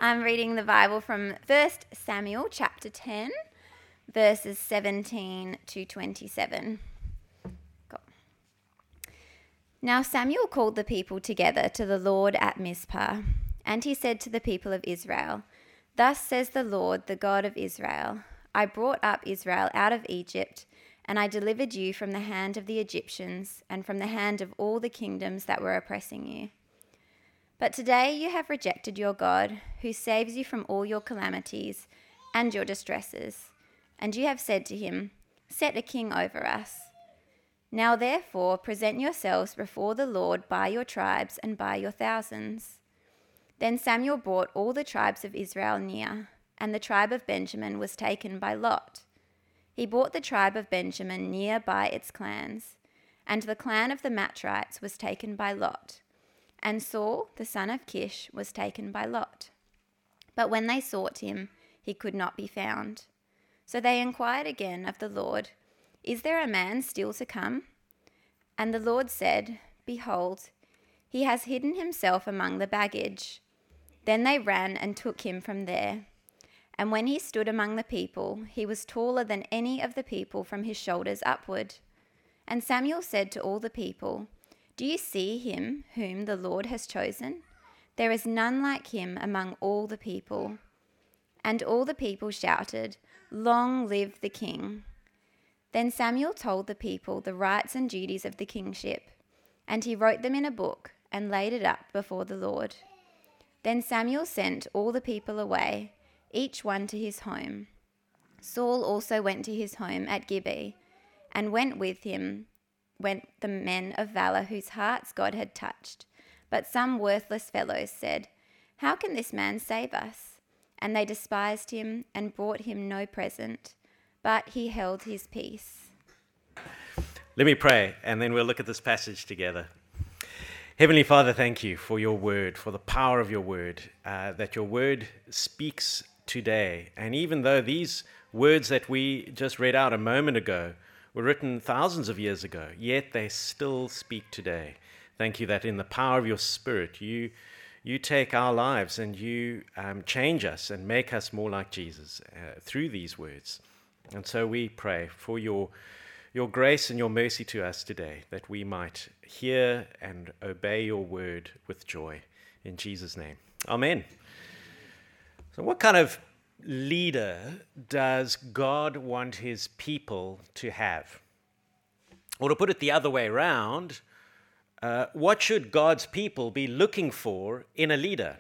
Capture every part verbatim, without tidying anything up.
I'm reading the Bible from First Samuel chapter ten, verses seventeen to twenty-seven. Go. Now Samuel called the people together to the Lord at Mizpah, and he said to the people of Israel, "Thus says the Lord, the God of Israel, I brought up Israel out of Egypt, and I delivered you from the hand of the Egyptians and from the hand of all the kingdoms that were oppressing you. But today you have rejected your God, who saves you from all your calamities and your distresses, and you have said to him, 'Set a king over us.' Now therefore present yourselves before the Lord by your tribes and by your thousands." Then Samuel brought all the tribes of Israel near, and the tribe of Benjamin was taken by lot. He brought the tribe of Benjamin near by its clans, and the clan of the Matrites was taken by lot. And Saul, the son of Kish, was taken by lot. But when they sought him, he could not be found. So they inquired again of the Lord, "Is there a man still to come?" And the Lord said, "Behold, he has hidden himself among the baggage." Then they ran and took him from there. And when he stood among the people, he was taller than any of the people from his shoulders upward. And Samuel said to all the people, "Do you see him whom the Lord has chosen? There is none like him among all the people." And all the people shouted, "Long live the king." Then Samuel told the people the rights and duties of the kingship, and he wrote them in a book and laid it up before the Lord. Then Samuel sent all the people away, each one to his home. Saul also went to his home at Gibeah, and went with him went the men of valor whose hearts God had touched. But some worthless fellows said, "How can this man save us?" And they despised him and brought him no present, but he held his peace. Let me pray, and then we'll look at this passage together. Heavenly Father, thank you for your word, for the power of your word, uh, that your word speaks today. And even though these words that we just read out a moment ago were written thousands of years ago, yet they still speak today. Thank you that in the power of your Spirit, you you take our lives and you um, change us and make us more like Jesus uh, through these words. And so we pray for your your grace and your mercy to us today, that we might hear and obey your word with joy. In Jesus' name, amen. So what kind of leader does God want his people to have? Or to put it the other way around, uh, what should God's people be looking for in a leader?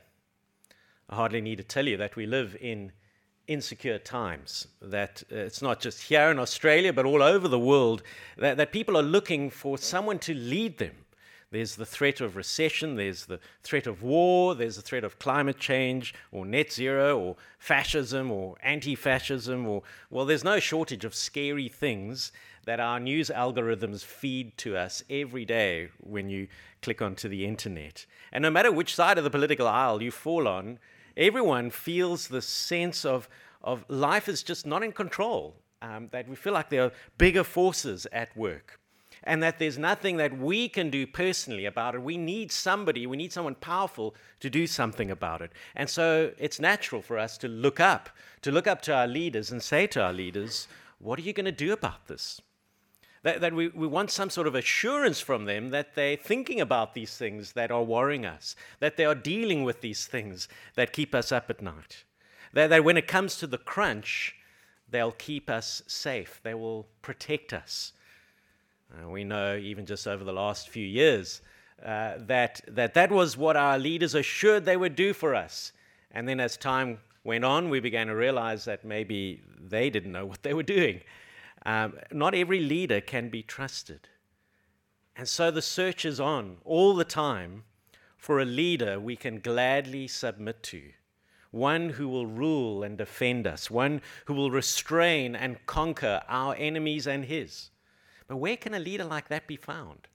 I hardly need to tell you that we live in insecure times, that uh, it's not just here in Australia, but all over the world, that, that people are looking for someone to lead them. There's the threat of recession, there's the threat of war, there's the threat of climate change, or net zero, or fascism, or anti-fascism, or, well, there's no shortage of scary things that our news algorithms feed to us every day when you click onto the internet. And no matter which side of the political aisle you fall on, everyone feels the sense of, of life is just not in control, um, that we feel like there are bigger forces at work, and that there's nothing that we can do personally about it. We need somebody, we need someone powerful to do something about it. And so it's natural for us to look up, to look up to our leaders and say to our leaders, what are you going to do about this? That, that we, we want some sort of assurance from them that they're thinking about these things that are worrying us, that they are dealing with these things that keep us up at night. That, that when it comes to the crunch, they'll keep us safe. They will protect us. Uh, we know even just over the last few years uh, that, that that was what our leaders assured they would do for us. And then as time went on, we began to realize that maybe they didn't know what they were doing. Um, not every leader can be trusted. And so the search is on all the time for a leader we can gladly submit to, one who will rule and defend us, one who will restrain and conquer our enemies and his. But where can a leader like that be found?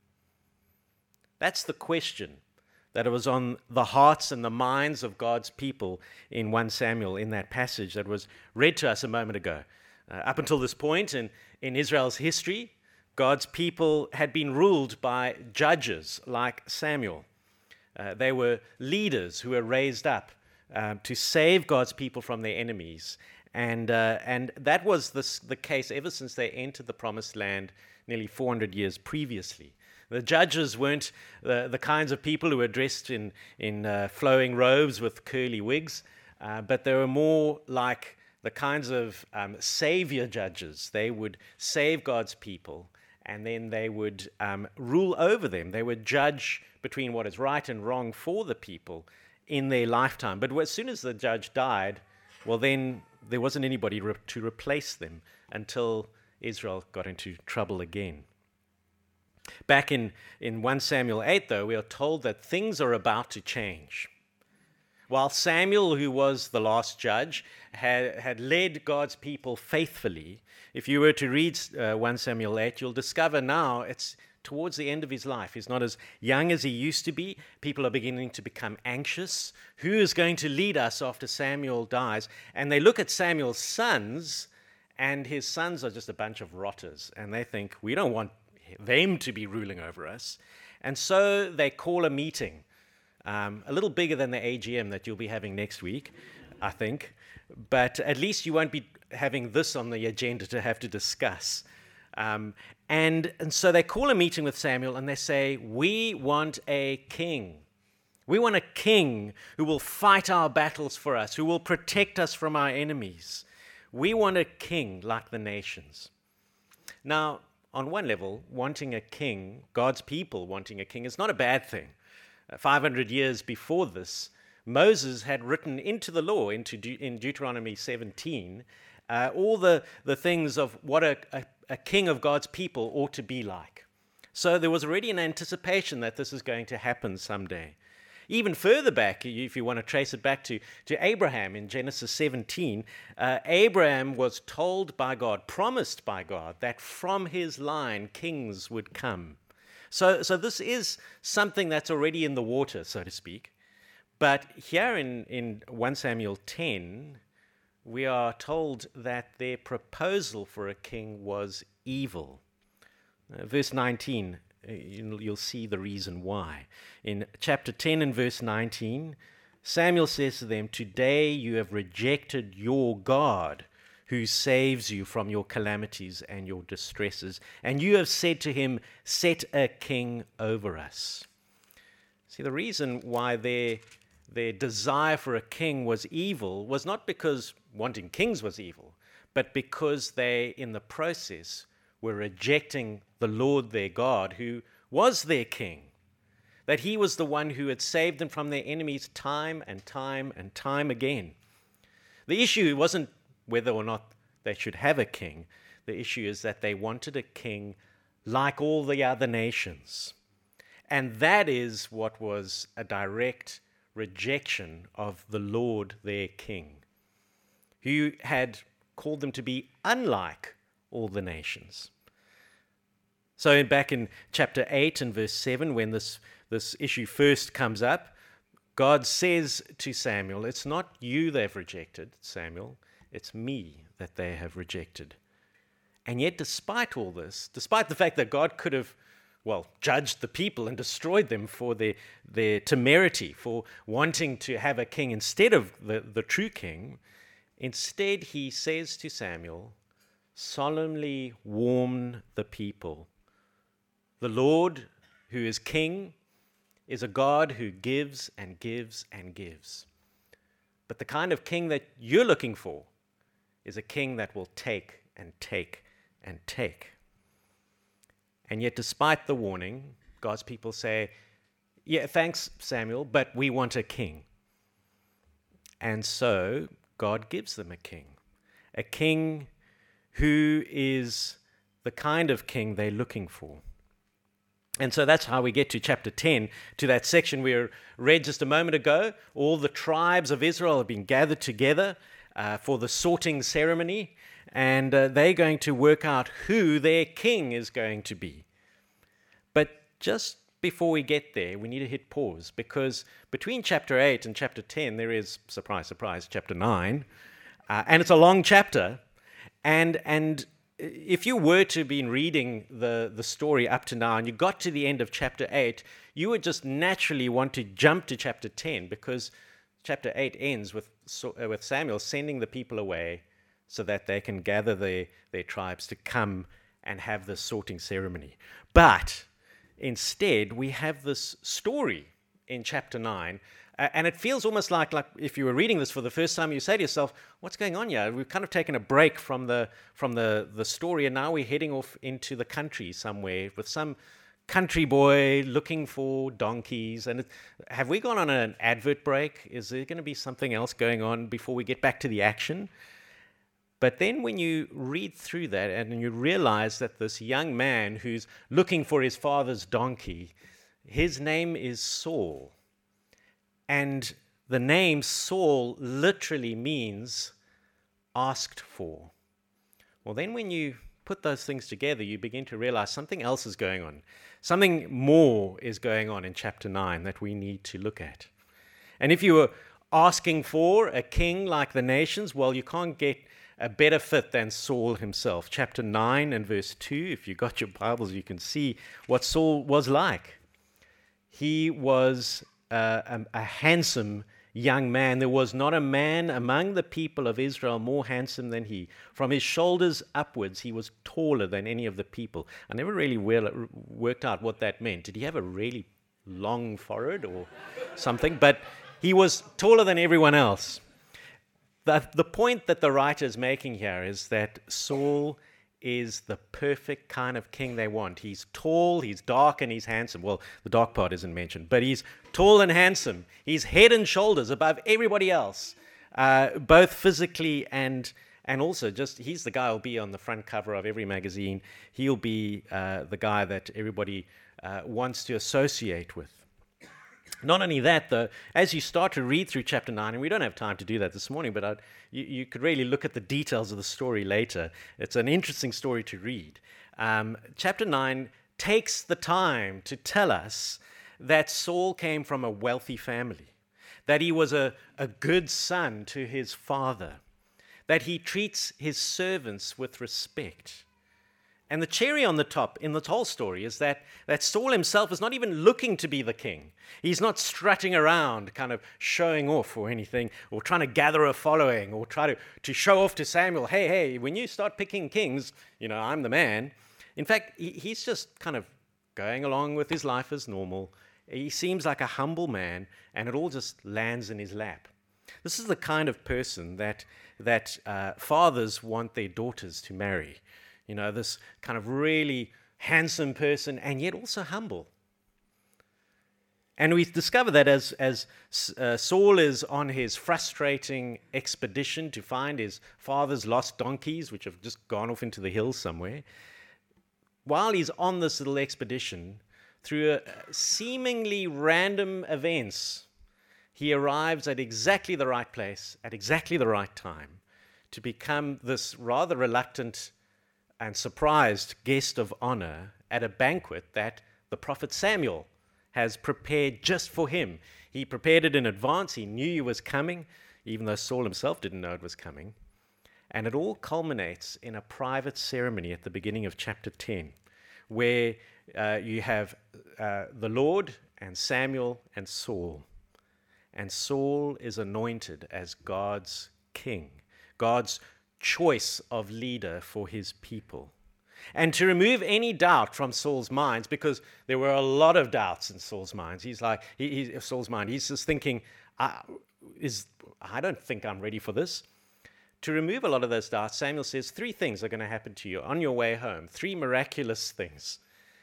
That's the question that was on the hearts and the minds of God's people in First Samuel, in that passage that was read to us a moment ago. Uh, up until this point in, in Israel's history, God's people had been ruled by judges like Samuel. Uh, they were leaders who were raised up um, to save God's people from their enemies. And uh, and that was the, the case ever since they entered the Promised Land nearly four hundred years previously. The judges weren't the, the kinds of people who were dressed in, in uh, flowing robes with curly wigs, uh, but they were more like the kinds of um, savior judges. They would save God's people, and then they would um, rule over them. They would judge between what is right and wrong for the people in their lifetime. But as soon as the judge died, well, then there wasn't anybody re- to replace them until Israel got into trouble again. Back in, in First Samuel eight, though, we are told that things are about to change. While Samuel, who was the last judge, had, had led God's people faithfully, if you were to read uh, First Samuel eight, you'll discover now it's towards the end of his life. He's not as young as he used to be. People are beginning to become anxious. Who is going to lead us after Samuel dies? And they look at Samuel's sons, and his sons are just a bunch of rotters. And they think, we don't want them to be ruling over us. And so they call a meeting, um, a little bigger than the A G M that you'll be having next week, I think. But at least you won't be having this on the agenda to have to discuss. Um, and, and so they call a meeting with Samuel and they say, we want a king. We want a king who will fight our battles for us, who will protect us from our enemies. We want a king like the nations. Now, on one level, wanting a king, God's people wanting a king, is not a bad thing. Uh, five hundred years before this, Moses had written into the law, into De- in Deuteronomy seventeen, uh, all the, the things of what a, a, a king of God's people ought to be like. So there was already an anticipation that this is going to happen someday. Even further back, if you want to trace it back to, to Abraham in Genesis seventeen, uh, Abraham was told by God, promised by God, that from his line kings would come. So, so this is something that's already in the water, so to speak. But here in, in First Samuel ten, we are told that their proposal for a king was evil. Uh, verse nineteen, you'll see the reason why. In chapter ten and verse nineteen, Samuel says to them, today you have rejected your God who saves you from your calamities and your distresses, and you have said to him, set a king over us. See, the reason why their, their desire for a king was evil was not because wanting kings was evil, but because they, in the process, were rejecting the Lord their God, who was their king, that he was the one who had saved them from their enemies time and time and time again. The issue wasn't whether or not they should have a king. The issue is that they wanted a king like all the other nations. And that is what was a direct rejection of the Lord their king, who had called them to be unlike all the nations. So back in chapter eight and verse seven, when this, this issue first comes up, God says to Samuel, it's not you they've rejected, Samuel, it's me that they have rejected. And yet despite all this, despite the fact that God could have, well, judged the people and destroyed them for their, their temerity, for wanting to have a king instead of the, the true king, instead he says to Samuel, solemnly warn the people. The Lord, who is king, is a God who gives and gives and gives. But the kind of king that you're looking for is a king that will take and take and take. And yet, despite the warning, God's people say, yeah, thanks, Samuel, but we want a king. And so God gives them a king, a king who is the kind of king they're looking for. And so that's how we get to chapter ten, to that section we read just a moment ago. All the tribes of Israel have been gathered together uh, for the sorting ceremony, and uh, they're going to work out who their king is going to be. But just before we get there, we need to hit pause, because between chapter eight and chapter ten, there is, surprise, surprise, chapter nine, uh, and it's a long chapter, and and if you were to have been reading the, the story up to now and you got to the end of chapter eight, you would just naturally want to jump to chapter ten, because chapter eight ends with, uh, with Samuel sending the people away so that they can gather their, their tribes to come and have this sorting ceremony. But instead, we have this story in chapter nine, uh, and it feels almost like, like if you were reading this for the first time, you say to yourself, what's going on here? We've kind of taken a break from the from the, the story, and now we're heading off into the country somewhere with some country boy looking for donkeys. And it, have we gone on an advert break? Is there going to be something else going on before we get back to the action? But then when you read through that and you realize that this young man who's looking for his father's donkey, his name is Saul. And the name Saul literally means asked for. Well, then when you put those things together, you begin to realize something else is going on. Something more is going on in chapter nine that we need to look at. And if you were asking for a king like the nations, well, you can't get a better fit than Saul himself. Chapter nine and verse two, if you got your Bibles, you can see what Saul was like. He was uh, a, a handsome young man. There was not a man among the people of Israel more handsome than he. From his shoulders upwards, he was taller than any of the people. I never really well, worked out what that meant. Did he have a really long forehead or something? But he was taller than everyone else. The, the point that the writer is making here is that Saul is the perfect kind of king they want. He's tall, he's dark, and he's handsome. Well, the dark part isn't mentioned, but he's tall and handsome. He's head and shoulders above everybody else, uh, both physically and and also just, he's the guy who'll be on the front cover of every magazine. He'll be uh, the guy that everybody uh, wants to associate with. Not only that, though, as you start to read through chapter nine, and we don't have time to do that this morning, but I'd, you, you could really look at the details of the story later. It's an interesting story to read. Um, chapter nine takes the time to tell us that Saul came from a wealthy family, that he was a, a good son to his father, that he treats his servants with respect. And the cherry on the top in the whole story is that, that Saul himself is not even looking to be the king. He's not strutting around, kind of showing off or anything, or trying to gather a following, or try to, to show off to Samuel, hey, hey, when you start picking kings, you know, I'm the man. In fact, he, he's just kind of going along with his life as normal. He seems like a humble man, and it all just lands in his lap. This is the kind of person that, that uh, fathers want their daughters to marry. You know, this kind of really handsome person, and yet also humble. And we discover that as, as uh, Saul is on his frustrating expedition to find his father's lost donkeys, which have just gone off into the hills somewhere, while he's on this little expedition, through a, seemingly random events, he arrives at exactly the right place, at exactly the right time, to become this rather reluctant and surprised guest of honor at a banquet that the prophet Samuel has prepared just for him. He prepared it in advance. He knew he was coming, even though Saul himself didn't know it was coming. And it all culminates in a private ceremony at the beginning of chapter ten, where uh, you have uh, the Lord and Samuel and Saul. And Saul is anointed as God's king, God's choice of leader for his people. And to remove any doubt from Saul's minds, because there were a lot of doubts in Saul's minds. He's like, he, he, Saul's mind, he's just thinking, I, is, I don't think I'm ready for this. To remove a lot of those doubts, Samuel says three things are going to happen to you on your way home, three miraculous things.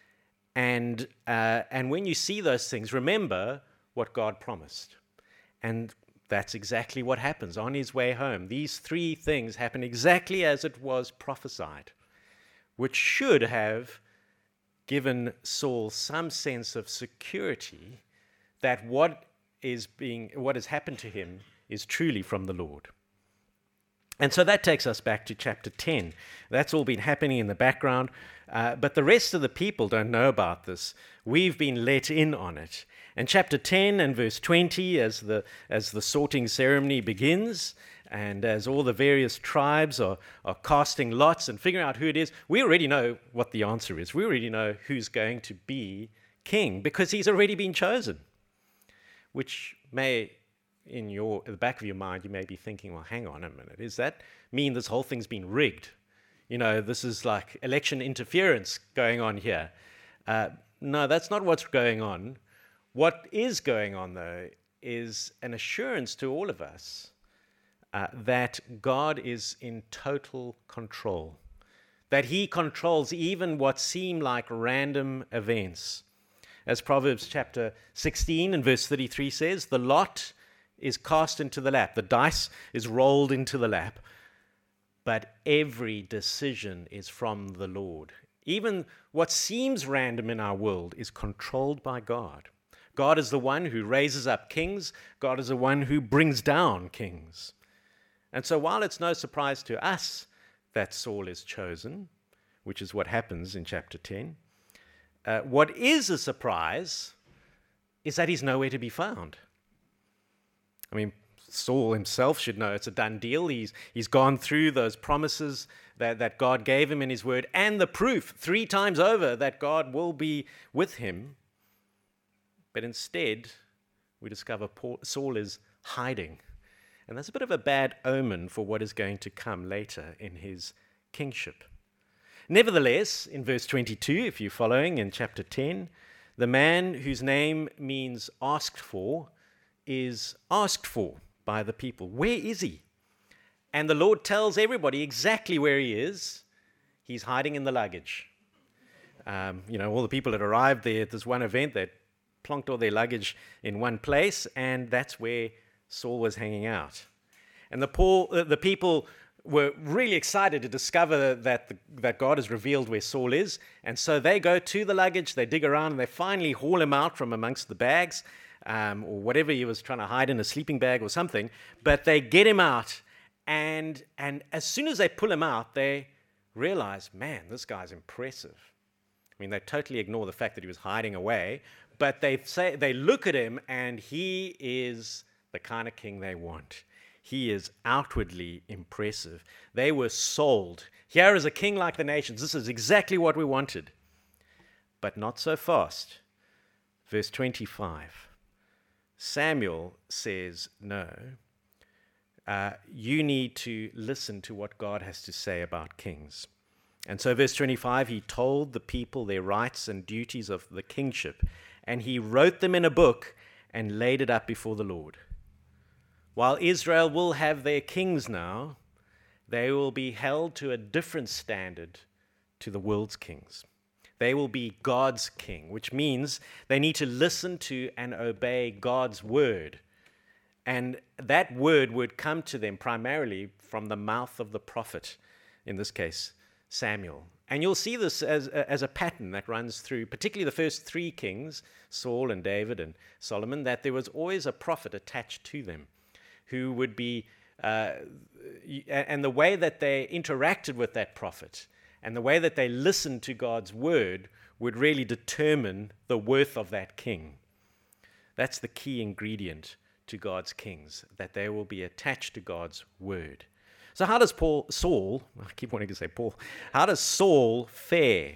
And, uh, and when you see those things, remember what God promised. And that's exactly what happens on his way home. These three things happen exactly as it was prophesied, which should have given Saul some sense of security that what is being, what has happened to him is truly from the Lord. And so that takes us back to chapter ten. That's all been happening in the background, uh, but the rest of the people don't know about this. We've been let in on it. And chapter ten and verse twenty, as the as the sorting ceremony begins, and as all the various tribes are, are casting lots and figuring out who it is, we already know what the answer is. We already know who's going to be king, because he's already been chosen, which may in your in the back of your mind, you may be thinking, well, hang on a minute. Does that mean this whole thing's been rigged? You know, this is like election interference going on here. Uh, no, that's not what's going on. What is going on, though, is an assurance to all of us uh, that God is in total control, that he controls even what seem like random events. As Proverbs chapter sixteen and verse thirty-three says, the lot is cast into the lap, the dice is rolled into the lap, but every decision is from the Lord. Even what seems random in our world is controlled by God. God is the one who raises up kings. God is the one who brings down kings. And so while it's no surprise to us that Saul is chosen, which is what happens in chapter ten, uh, what is a surprise is that he's nowhere to be found. I mean, Saul himself should know it's a done deal. He's, he's gone through those promises that, that God gave him in his word and the proof three times over that God will be with him. But instead, we discover Paul, Saul is hiding. And that's a bit of a bad omen for what is going to come later in his kingship. Nevertheless, in verse twenty-two, if you're following in chapter ten, the man whose name means asked for is asked for by the people. Where is he? And the Lord tells everybody exactly where he is. He's hiding in the luggage. Um, you know, all the people that arrived there at this one event, they plonked all their luggage in one place, and that's where Saul was hanging out. And the, Paul, uh, the people were really excited to discover that, the, that God has revealed where Saul is, and so they go to the luggage, they dig around, and they finally haul him out from amongst the bags, um, or whatever he was trying to hide in, a sleeping bag or something, but they get him out, and, and as soon as they pull him out, they realize, man, this guy's impressive. I mean, they totally ignore the fact that he was hiding away, but they say they look at him, and he is the kind of king they want. He is outwardly impressive. They were sold. Here is a king like the nations. This is exactly what we wanted. But not so fast. Verse twenty-five. Samuel says, no, uh, you need to listen to what God has to say about kings. And so verse twenty-five, he told the people their rights and duties of the kingship, and he wrote them in a book and laid it up before the Lord. While Israel will have their kings now, they will be held to a different standard to the world's kings. They will be God's king, which means they need to listen to and obey God's word. And that word would come to them primarily from the mouth of the prophet, in this case, Samuel. And you'll see this as, as a pattern that runs through, particularly the first three kings, Saul and David and Solomon, that there was always a prophet attached to them who would be, uh, and the way that they interacted with that prophet and the way that they listened to God's word would really determine the worth of that king. That's the key ingredient to God's kings, that they will be attached to God's word. So how does Paul, Saul, I keep wanting to say Paul, how does Saul fare?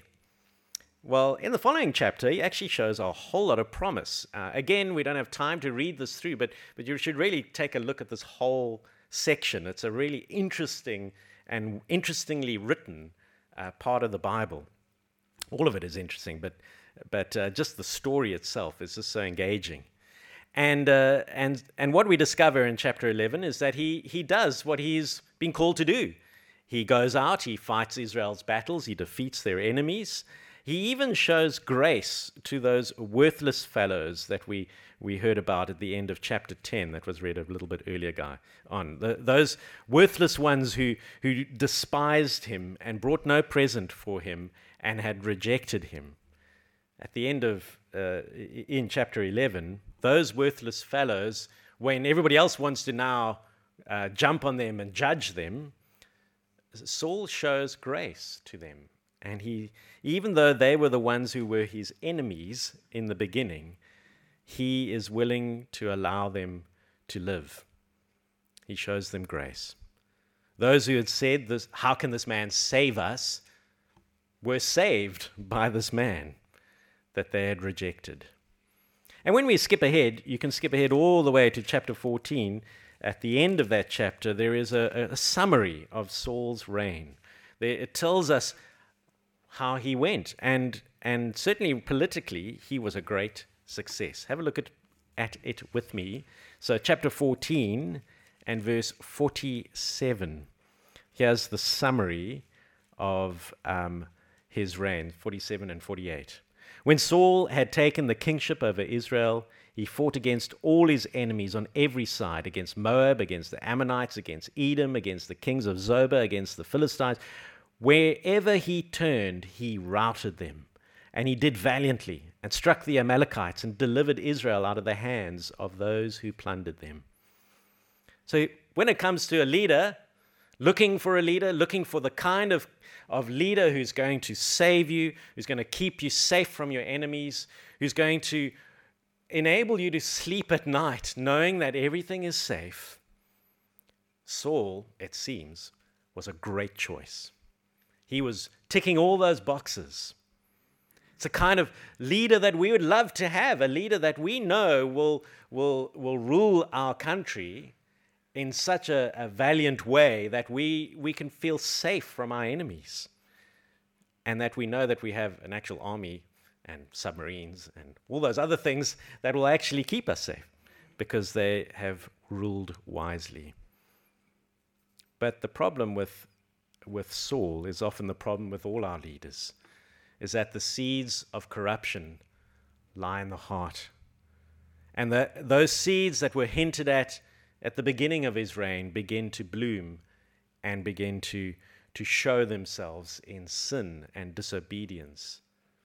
Well, in the following chapter, he actually shows a whole lot of promise. Uh, again, we don't have time to read this through, but, but you should really take a look at this whole section. It's a really interesting and interestingly written uh, part of the Bible. All of it is interesting, but, but uh, just the story itself is just so engaging. And, uh, and, and what we discover in chapter eleven is that he, he does what he's been called to do. He goes out, he fights Israel's battles, he defeats their enemies. He even shows grace to those worthless fellows that we, we heard about at the end of chapter ten that was read a little bit earlier guy on. The, those worthless ones who, who despised him and brought no present for him and had rejected him. At the end of, uh, in chapter eleven, those worthless fellows, when everybody else wants to now uh, jump on them and judge them, Saul shows grace to them. And he, even though they were the ones who were his enemies in the beginning, he is willing to allow them to live. He shows them grace. Those who had said, this, how can this man save us, were saved by this man that they had rejected. And when we skip ahead, you can skip ahead all the way to chapter fourteen. At the end of that chapter, there is a, a summary of Saul's reign. There, it tells us how he went, and and certainly politically, he was a great success. Have a look at, at it with me. So chapter fourteen and verse forty-seven. Here's the summary of um, his reign, forty-seven and forty-eight. When Saul had taken the kingship over Israel, he fought against all his enemies on every side, against Moab, against the Ammonites, against Edom, against the kings of Zobah, against the Philistines. Wherever he turned, he routed them. And he did valiantly and struck the Amalekites and delivered Israel out of the hands of those who plundered them. So when it comes to a leader, looking for a leader, looking for the kind of, of leader who's going to save you, who's going to keep you safe from your enemies, who's going to enable you to sleep at night knowing that everything is safe, Saul, it seems, was a great choice. He was ticking all those boxes. It's a kind of leader that we would love to have, a leader that we know will, will, will rule our country in such a, a valiant way that we, we can feel safe from our enemies, and that we know that we have an actual army and submarines and all those other things that will actually keep us safe because they have ruled wisely. But the problem with, with Saul is often the problem with all our leaders, is that the seeds of corruption lie in the heart. And the, those seeds that were hinted at at the beginning of his reign begin to bloom and begin to, to show themselves in sin and disobedience.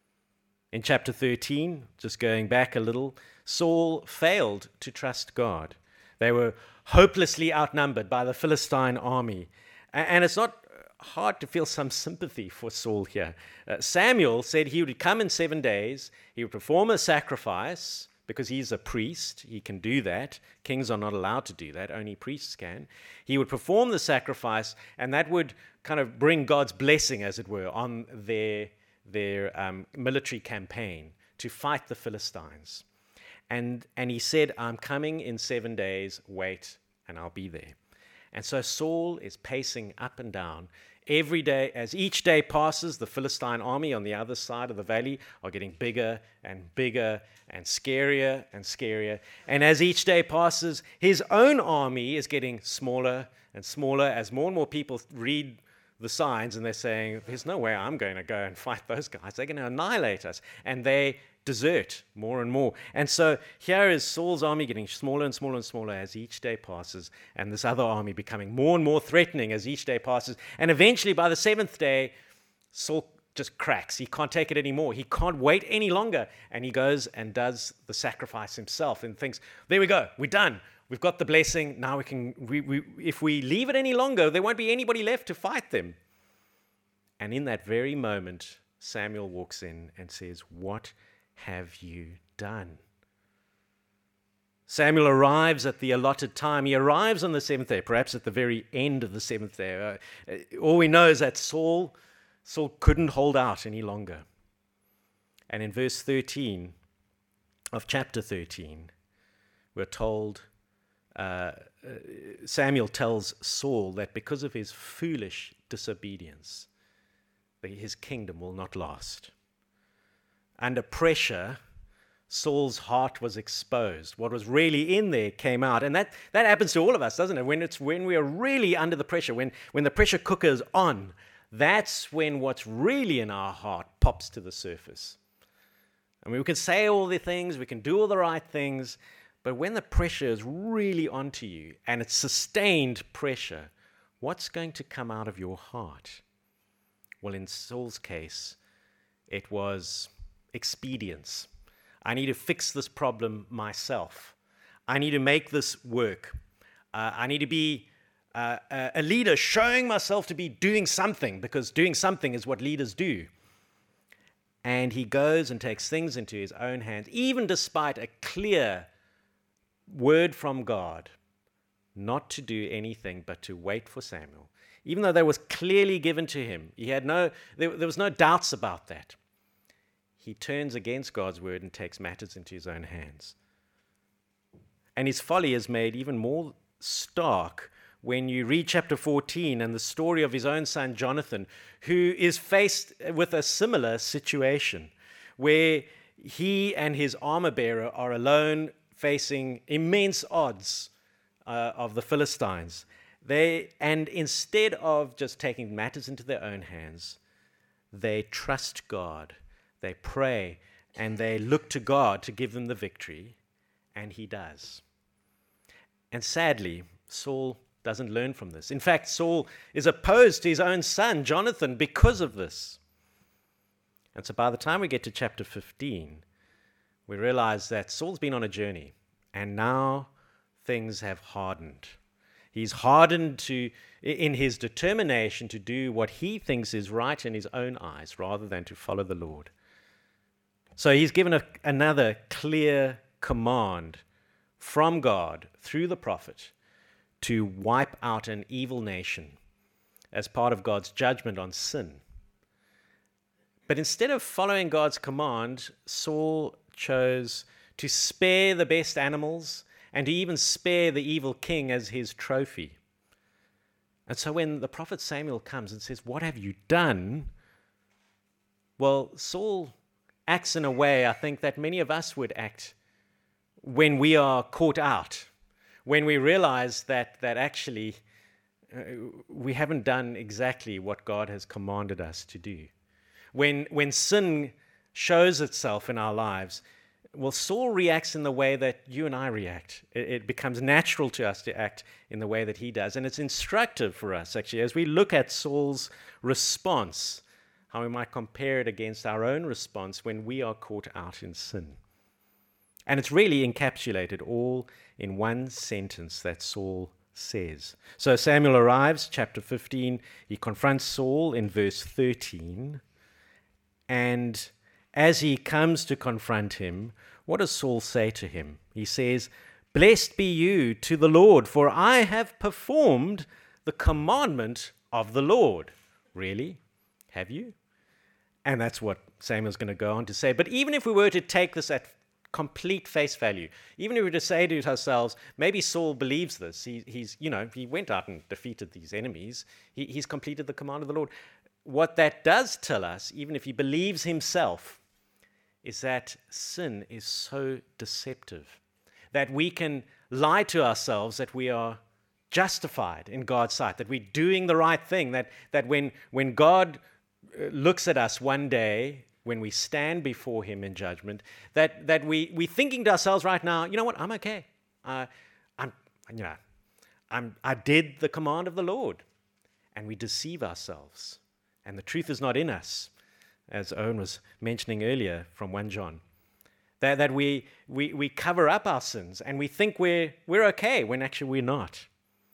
In chapter thirteen, just going back a little, Saul failed to trust God. They were hopelessly outnumbered by the Philistine army. And it's not hard to feel some sympathy for Saul here. Uh, Samuel said he would come in seven days, he would perform a sacrifice, because he's a priest, he can do that. Kings are not allowed to do that, only priests can. He would perform the sacrifice, and that would kind of bring God's blessing, as it were, on their their um, military campaign to fight the Philistines. And, and he said, I'm coming in seven days, wait, and I'll be there. And so Saul is pacing up and down. Every day, as each day passes, the Philistine army on the other side of the valley are getting bigger and bigger and scarier and scarier. And as each day passes, his own army is getting smaller and smaller as more and more people read the signs, and they're saying, there's no way I'm going to go and fight those guys. They're going to annihilate us. And they desert more and more. And so here is Saul's army getting smaller and smaller and smaller as each day passes, and this other army becoming more and more threatening as each day passes. And eventually, by the seventh day, Saul just cracks. He can't take it anymore. He can't wait any longer. And he goes and does the sacrifice himself and thinks, there we go, we're done. We've got the blessing. Now we can, we, we, if we leave it any longer, there won't be anybody left to fight them. And in that very moment, Samuel walks in and says, what have you done? Samuel arrives at the allotted time. He arrives on the seventh day, perhaps at the very end of the seventh day. Uh, all we know is that Saul, Saul couldn't hold out any longer. And in verse thirteen of chapter thirteen, we're told, uh, uh, Samuel tells Saul that because of his foolish disobedience, his kingdom will not last. Under pressure, Saul's heart was exposed. What was really in there came out. And that, that happens to all of us, doesn't it? When it's when we are really under the pressure, when, when the pressure cooker is on, that's when what's really in our heart pops to the surface. I mean, we can say all the things, we can do all the right things, but when the pressure is really onto you, and it's sustained pressure, what's going to come out of your heart? Well, in Saul's case, it was expedience. I need to fix this problem myself. I need to make this work. Uh, I need to be uh, a leader showing myself to be doing something, because doing something is what leaders do. And he goes and takes things into his own hands, even despite a clear word from God not to do anything but to wait for Samuel. Even though that was clearly given to him, he had no, there, there was no doubts about that. he turns against God's word and takes matters into his own hands. And his folly is made even more stark when you read chapter fourteen and the story of his own son Jonathan, who is faced with a similar situation where he and his armor bearer are alone facing immense odds uh, of the Philistines. They, and instead of just taking matters into their own hands, they trust God, they pray, and they look to God to give them the victory, and he does. And sadly, Saul doesn't learn from this. In fact, Saul is opposed to his own son, Jonathan, because of this. And so by the time we get to chapter fifteen, we realize that Saul's been on a journey, and now things have hardened. He's hardened to, in his determination to do what he thinks is right in his own eyes rather than to follow the Lord. So he's given a, another clear command from God through the prophet to wipe out an evil nation as part of God's judgment on sin. But instead of following God's command, Saul chose to spare the best animals and to even spare the evil king as his trophy. And so when the prophet Samuel comes and says, "What have you done?" Well, Saul acts in a way I think that many of us would act when we are caught out, when we realize that, that actually uh, we haven't done exactly what God has commanded us to do. When, when sin shows itself in our lives, well, Saul reacts in the way that you and I react. It, it becomes natural to us to act in the way that he does. And it's instructive for us, actually, as we look at Saul's response, how we might compare it against our own response when we are caught out in sin. And it's really encapsulated all in one sentence that Saul says. So Samuel arrives, chapter fifteen. He confronts Saul in verse thirteen. And as he comes to confront him, what does Saul say to him? He says, "Blessed be you to the Lord, for I have performed the commandment of the Lord." Really? Have you? And that's what Samuel's going to go on to say. But even if we were to take this at complete face value, even if we were to say to ourselves, maybe Saul believes this. He, he's, you know, he went out and defeated these enemies. He, he's completed the command of the Lord. What that does tell us, even if he believes himself, is that sin is so deceptive that we can lie to ourselves that we are justified in God's sight, that we're doing the right thing, that, that when, when God looks at us one day, when we stand before him in judgment, that, that we, we're thinking to ourselves right now, you know what, I'm okay. Uh, I'm, you know, I'm, I did the command of the Lord. And we deceive ourselves. And the truth is not in us, as Owen was mentioning earlier from First John. That, that we, we, we cover up our sins and we think we're, we're okay when actually we're not.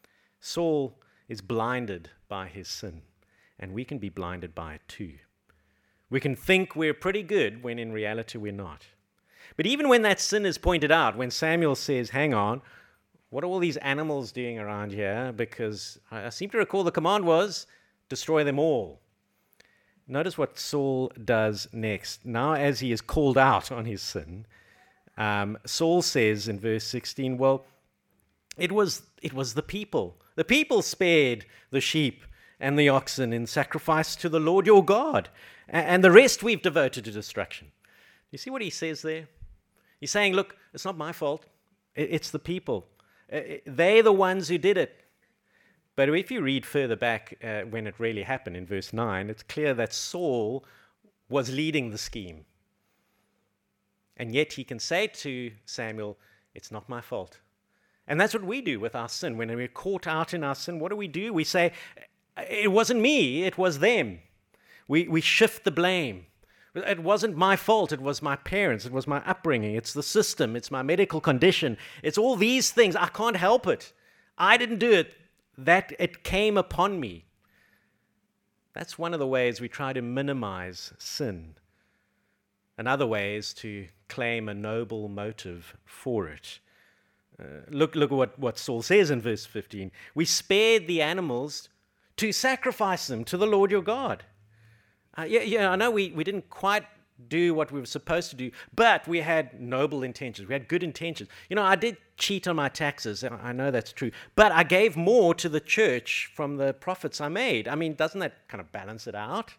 Saul is blinded by his sin, and we can be blinded by it too. We can think we're pretty good when in reality we're not. But even when that sin is pointed out, when Samuel says, "Hang on, what are all these animals doing around here? Because I seem to recall the command was, destroy them all." Notice what Saul does next. Now, as he is called out on his sin, um, Saul says in verse sixteen, well, it was, it was the people. The people spared the sheep and the oxen in sacrifice to the Lord your God, and the rest we've devoted to destruction. You see what he says there? He's saying, look, it's not my fault. It's the people. They're the ones who did it. But if you read further back uh, when it really happened in verse nine, it's clear that Saul was leading the scheme. And yet he can say to Samuel, it's not my fault. And that's what we do with our sin. When we're caught out in our sin, what do we do? We say, it wasn't me, it was them. We, we shift the blame. It wasn't my fault, it was my parents, it was my upbringing, it's the system, it's my medical condition, it's all these things. I can't help it. I didn't do it. That it came upon me. That's one of the ways we try to minimize sin. Another way is to claim a noble motive for it. Uh, look, look at what, what Saul says in verse fifteen. We spared the animals to sacrifice them to the Lord your God. Uh, yeah, yeah, I know we, we didn't quite do what we were supposed to do, but we had noble intentions. We had good intentions. You know, I did cheat on my taxes. I I know that's true. But I gave more to the church from the profits I made. I mean, doesn't that kind of balance it out?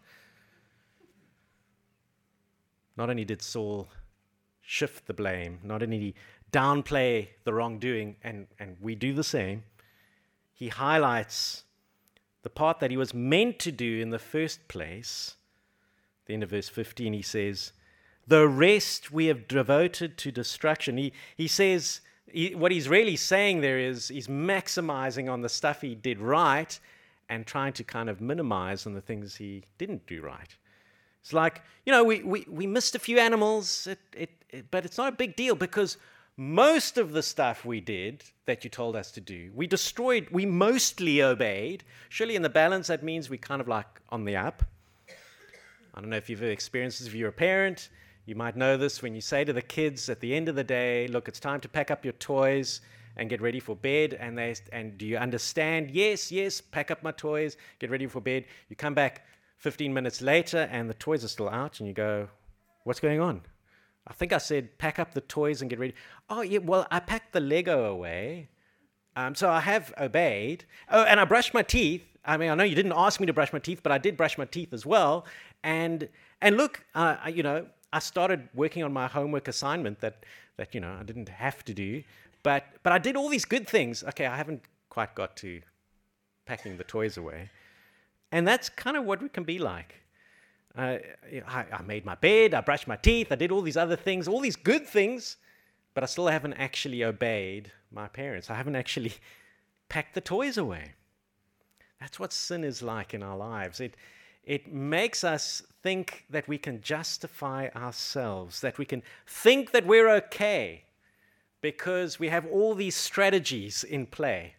Not only did Saul shift the blame, not only did he downplay the wrongdoing, and, and we do the same, he highlights the part that he was meant to do in the first place. At the end of verse fifteen, he says, the rest we have devoted to destruction. He, he says, he, what he's really saying there is he's maximizing on the stuff he did right and trying to kind of minimize on the things he didn't do right. It's like, you know, we, we, we missed a few animals, it, it, it, but it's not a big deal because most of the stuff we did that you told us to do, we destroyed, we mostly obeyed. Surely in the balance, that means we kind of like on the up. I don't know if you've ever experienced this. If you're a parent, you might know this when you say to the kids at the end of the day, look, it's time to pack up your toys and get ready for bed. And they and do you understand? Yes, yes, pack up my toys, get ready for bed. You come back fifteen minutes later and the toys are still out and you go, what's going on? I think I said pack up the toys and get ready. Oh, yeah, well, I packed the Lego away. Um, so I have obeyed. Oh, and I brushed my teeth. I mean, I know you didn't ask me to brush my teeth, but I did brush my teeth as well. And and look, uh, I- you know, I started working on my homework assignment that, that you know, I didn't have to do. But but I did all these good things. Okay, I haven't quite got to packing the toys away. And that's kind of what we can be like. Uh, I, I made my bed, I brushed my teeth, I did all these other things, all these good things, but I still haven't actually obeyed my parents. I haven't actually packed the toys away. That's what sin is like in our lives. It, it makes us think that we can justify ourselves, that we can think that we're okay because we have all these strategies in play.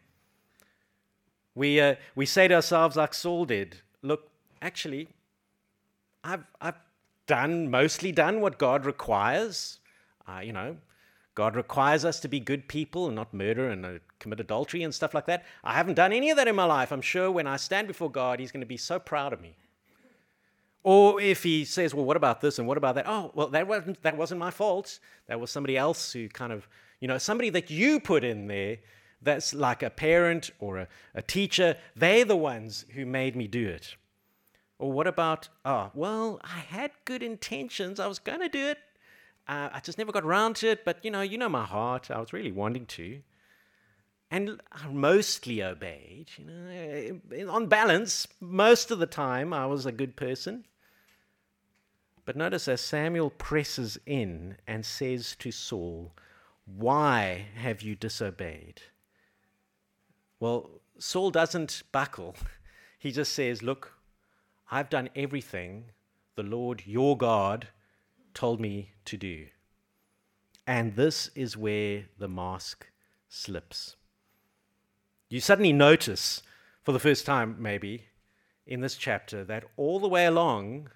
We, uh, we say to ourselves like Saul did, look, actually, I've, I've done, mostly done what God requires. Uh, you know, God requires us to be good people and not murder and uh, commit adultery and stuff like that. I haven't done any of that in my life. I'm sure when I stand before God, he's going to be so proud of me. Or if he says, well, what about this and what about that? Oh, well, that wasn't, that wasn't my fault. That was somebody else who kind of, you know, somebody that you put in there that's like a parent or a, a teacher. They're the ones who made me do it. Or what about, oh, well, I had good intentions. I was going to do it. Uh, I just never got around to it. But, you know, you know my heart. I was really wanting to. And I mostly obeyed. You know, on balance, most of the time I was a good person. But notice as Samuel presses in and says to Saul, why have you disobeyed? Well, Saul doesn't buckle. He just says, look, I've done everything the Lord your God told me to do. And this is where the mask slips. You suddenly notice, for the first time maybe, in this chapter, that all the way along,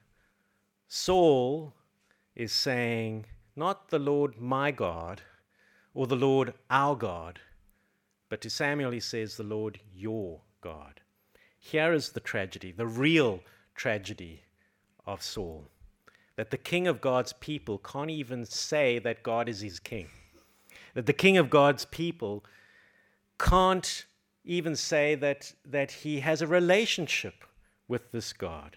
Saul is saying, not the Lord my God, or the Lord our God, but to Samuel he says, the Lord your God. Here is the tragedy, the real tragedy of Saul, that the king of God's people can't even say that God is his king, that the king of God's people can't even say that, that he has a relationship with this God.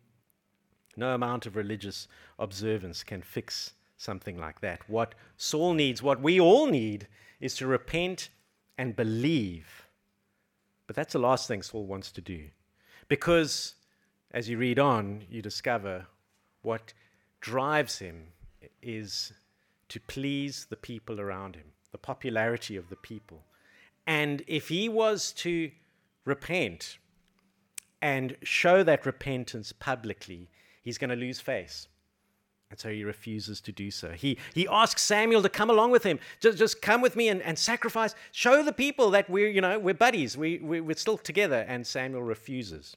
No amount of religious observance can fix something like that. What Saul needs, what we all need, is to repent and believe. But that's the last thing Saul wants to do. Because as you read on, you discover what drives him is to please the people around him, the popularity of the people. And if he was to repent and show that repentance publicly, he's going to lose face. And so he refuses to do so. He he asks Samuel to come along with him. Just, just come with me and, and sacrifice. Show the people that we're, you know, we're buddies. We, we, we're still together. And Samuel refuses.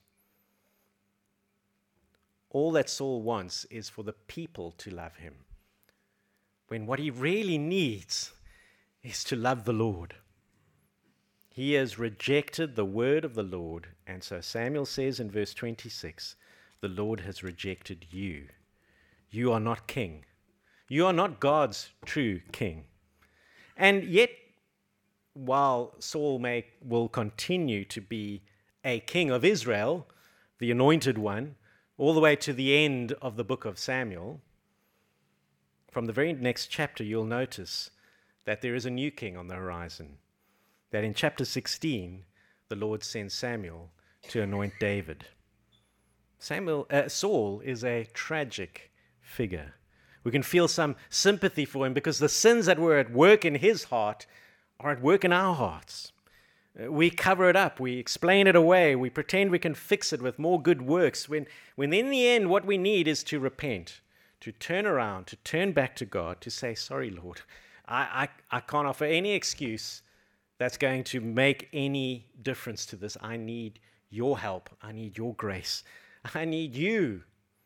All that Saul wants is for the people to love him, when what he really needs is to love the Lord. He has rejected the word of the Lord. And so Samuel says in verse twenty-six, the Lord has rejected you. you are not king. You are not God's true king. And yet, while Saul may, will continue to be a king of Israel, the anointed one, all the way to the end of the book of Samuel, from the very next chapter, you'll notice that there is a new king on the horizon. That in chapter sixteen, the Lord sends Samuel to anoint David. Samuel, uh, Saul is a tragic figure. We can feel some sympathy for him because the sins that were at work in his heart are at work in our hearts. Uh, we cover it up, we explain it away, we pretend we can fix it with more good works, when, when in the end what we need is to repent, to turn around, to turn back to God, to say, sorry, Lord, I, I, I can't offer any excuse that's going to make any difference to this. I need your help. I need your grace. I need you.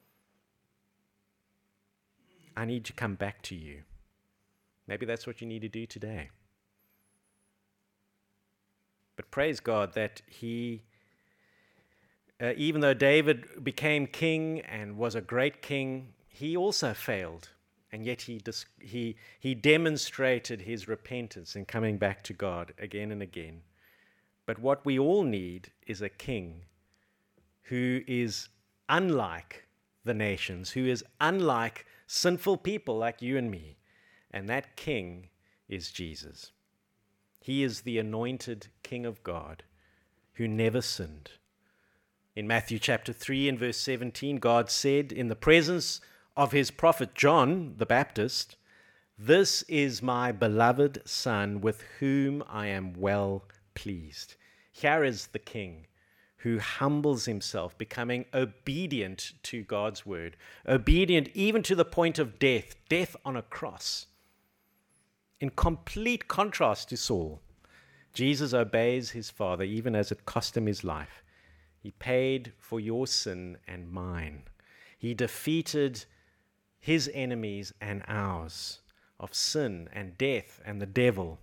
I need to come back to you. Maybe that's what you need to do today. But praise God that he, uh, even though David became king and was a great king, he also failed. And yet he, dis- he, he demonstrated his repentance in coming back to God again and again. But what we all need is a king who is unlike the nations, who is unlike sinful people like you and me. And that king is Jesus. He is the anointed King of God who never sinned. In Matthew chapter three and verse seventeen, God said in the presence of his prophet John the Baptist, "This is my beloved Son with whom I am well pleased." Here is the King who humbles himself, becoming obedient to God's word, obedient even to the point of death, death on a cross. In complete contrast to Saul, Jesus obeys his Father even as it cost him his life. He paid for your sin and mine. He defeated his enemies and ours of sin and death and the devil.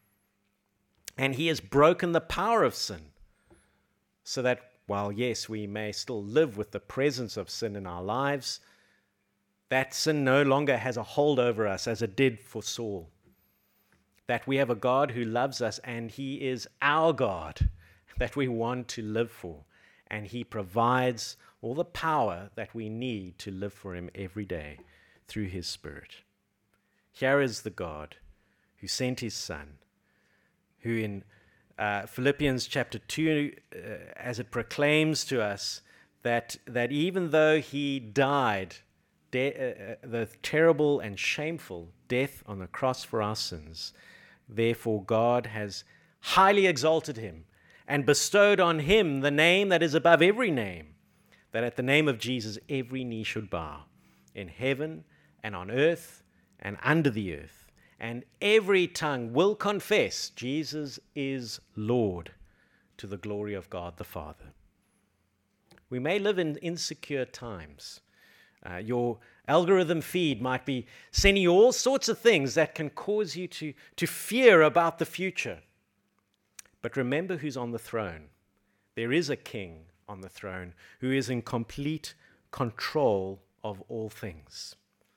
And he has broken the power of sin so that while, yes, we may still live with the presence of sin in our lives, that sin no longer has a hold over us as it did for Saul. That we have a God who loves us and he is our God that we want to live for. And he provides all the power that we need to live for him every day through his Spirit. Here is the God who sent his Son, who in uh, Philippians chapter two, uh, as it proclaims to us that, that even though he died de- uh, the terrible and shameful death on the cross for our sins, therefore God has highly exalted him and bestowed on him the name that is above every name, that at the name of Jesus every knee should bow, in heaven and on earth and under the earth, and every tongue will confess Jesus is Lord, to the glory of God the Father. We may live in insecure times. Uh, your algorithm feed might be sending you all sorts of things that can cause you to, to fear about the future. But remember who's on the throne. There is a king on the throne who is in complete control of all things.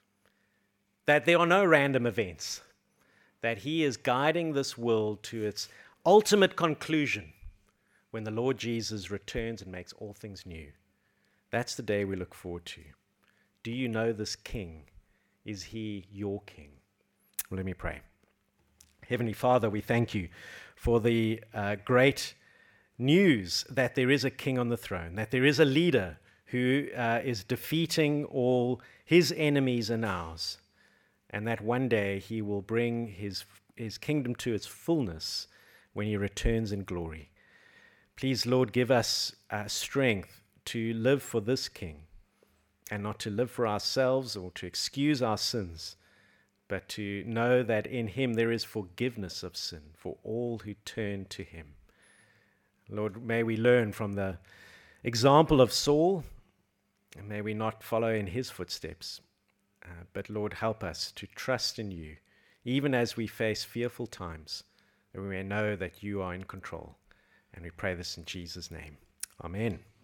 That there are no random events. That he is guiding this world to its ultimate conclusion when the Lord Jesus returns and makes all things new. That's the day we look forward to. Do you know this king? Is he your king? Well, let me pray. Heavenly Father, we thank you for the uh, great news that there is a king on the throne, that there is a leader who uh, is defeating all his enemies and ours, and that one day he will bring his, his kingdom to its fullness when he returns in glory. Please, Lord, give us uh, strength to live for this king and not to live for ourselves or to excuse our sins, but to know that in him there is forgiveness of sin for all who turn to him. Lord, may we learn from the example of Saul, and may we not follow in his footsteps. Uh, but Lord, help us to trust in you, even as we face fearful times, that we may know that you are in control. And we pray this in Jesus' name. Amen.